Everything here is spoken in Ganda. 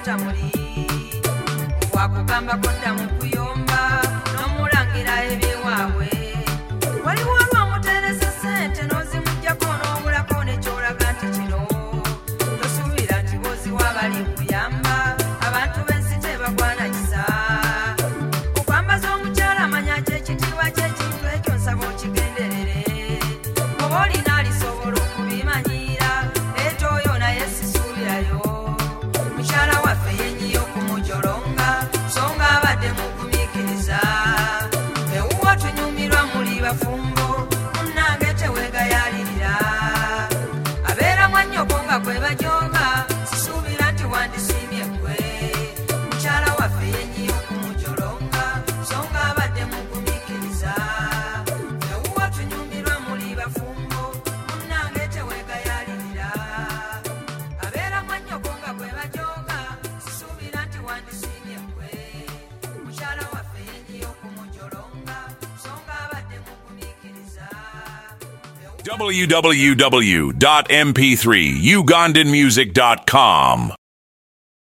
tamuli wakugamba kodda mu kuyomba n'omulangira ebyewaabwe waliwo lw'omuteresa ssente n'ozimuggyako n'obulako nekyolaga nti kino tosuubira nti boziwa bali kuyamba abantu b'ensi tebagwana kisa okwambaza omukyala manya kyekitiibwa ky'ekintu ekyo nsaba okigenderere oba olina alisobola okubimanyiira leeta oyo naye sisuubirayo mukyala waffe yenyiyo okumujolonga so nga abadde mugumiikiriza ewuwo tunyumirwa muli bafumbo munnange teweegayalirira abeera mwannyoko nga gwe bajooga sisuubira nti wandisiimye ggwe mukyala waffe yenyiyo okumujolonga so nga abadde mugumiikiriza ewuwo tunyumirwa muli bafumbo munnange teweegayalirira abeera mwannyoko nga gwe bajooga sisuubira nti wandisiimye ggwe mukyala waffe yenyiyo okumujolonga so nga abadde mugumiikiriza www.mp3ugandanmusic.com